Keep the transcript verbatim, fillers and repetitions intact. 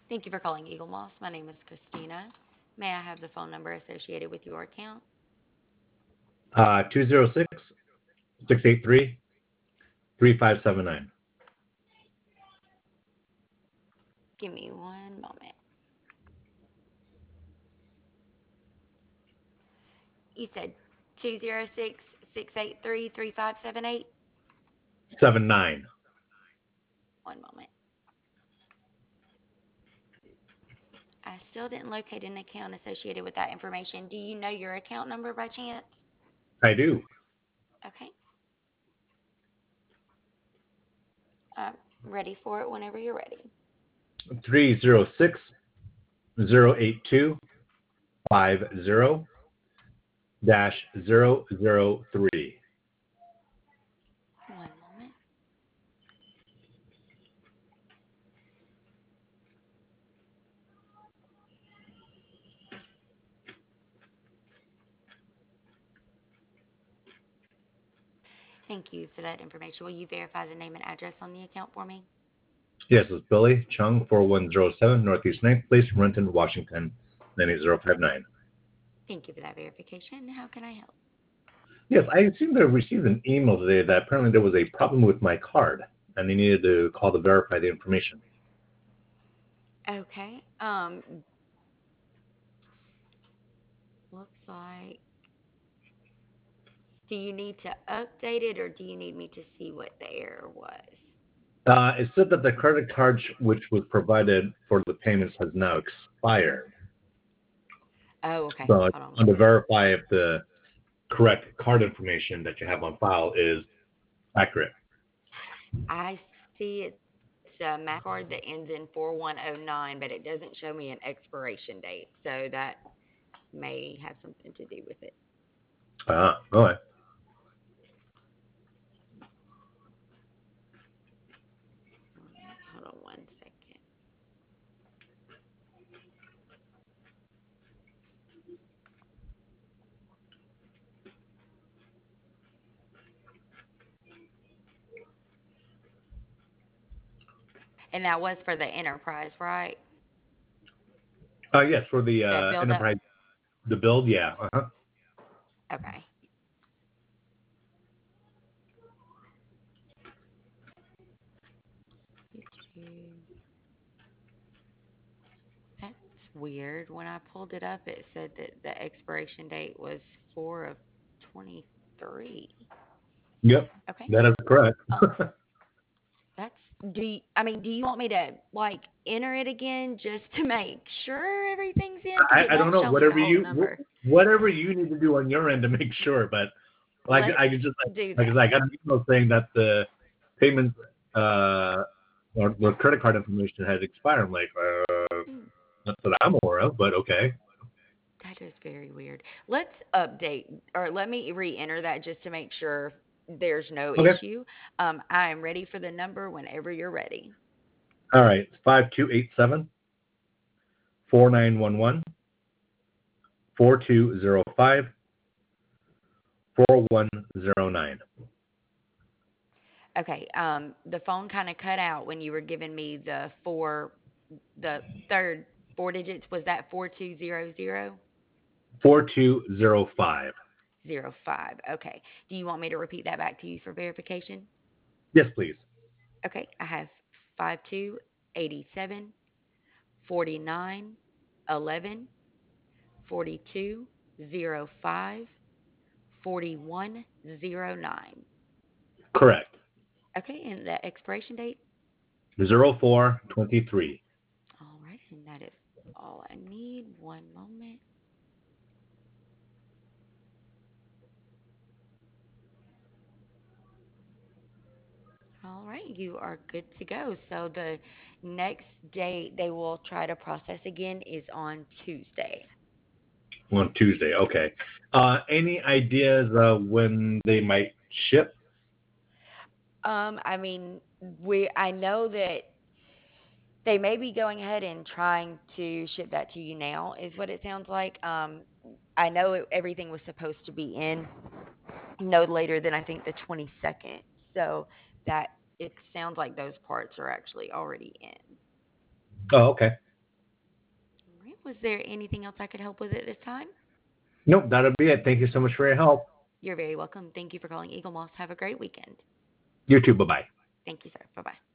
Thank you for calling Eagle Moss. My name is Christina. May I have the phone number associated with your account? Uh, two zero six six eight three three five seven nine. Give me one moment. You said two zero six, six eight three, three five seven eight. Seven nine. One moment. I still didn't locate an account associated with that information. Do you know your account number by chance? I do. Okay. I'm ready for it whenever you're ready. Three zero six zero eight two five zero dash zero zero three. One moment. Thank you for that information. Will you verify the name and address on the account for me? Yes, it's Billy Chung, four one zero seven Northeast ninth Place, Renton, Washington, nine eight zero five nine. Thank you for that verification. How can I help? Yes, I seem to have received an email today that apparently there was a problem with my card and they needed to call to verify the information. Okay. Um, looks like. Do you need to update it or do you need me to see what the error was? Uh, it said that the credit card which was provided for the payments has now expired. Oh, okay. So I Hold on want one to second. verify if the correct card information that you have on file is accurate. I see it's a MasterCard that ends in four one oh nine, but it doesn't show me an expiration date. So that may have something to do with it. Ah, go ahead. All right. Hold on one second. And that was for the enterprise, right? Uh, yes, for the The uh, build up? enterprise, the build, yeah. Uh-huh. Okay. That's weird. When I pulled it up, it said that the expiration date was four of twenty-three. Yep, Okay. that is correct. Uh, that's do you, I mean, do you want me to like enter it again just to make sure everything's in? Because I, it I don't won't know, show me the whatever whole you number. whatever you need to do on your end to make sure, but like I could Let's just like, do like I that. said, I got an email saying that the payment uh or the credit card information had expired. I'm like, uh, Hmm, not that I'm aware of, but okay. that is very weird. Let's update or let me re-enter that just to make sure there's no Okay. issue. Um, I am ready for the number whenever you're ready. All right. It's five two eight seven four nine one one four two zero five four one zero nine. Okay. Um, the phone kind of cut out when you were giving me the four, the third four digits. Was that four two zero zero four two zero five. zero five? Okay. Do you want me to repeat that back to you for verification? Yes, please. Okay. I have five two eighty seven forty nine eleven forty two zero five forty one zero nine. Correct. Okay. And the expiration date? Zero four twenty three. All right. And that is all I need. One moment. All right, you are good to go. So the next date they will try to process again is on Tuesday. On Tuesday. Okay. Uh, any ideas uh, when they might ship? Um, I mean, we I know that they may be going ahead and trying to ship that to you now, is what it sounds like. Um, I know it, everything was supposed to be in no later than I think the twenty-second. So that it sounds like those parts are actually already in. Oh, okay. Was there anything else I could help with at this time? Nope, that'll be it. Thank you so much for your help. You're very welcome. Thank you for calling Eagle Moss. Have a great weekend. You too. Bye bye. Thank you, sir. Bye bye.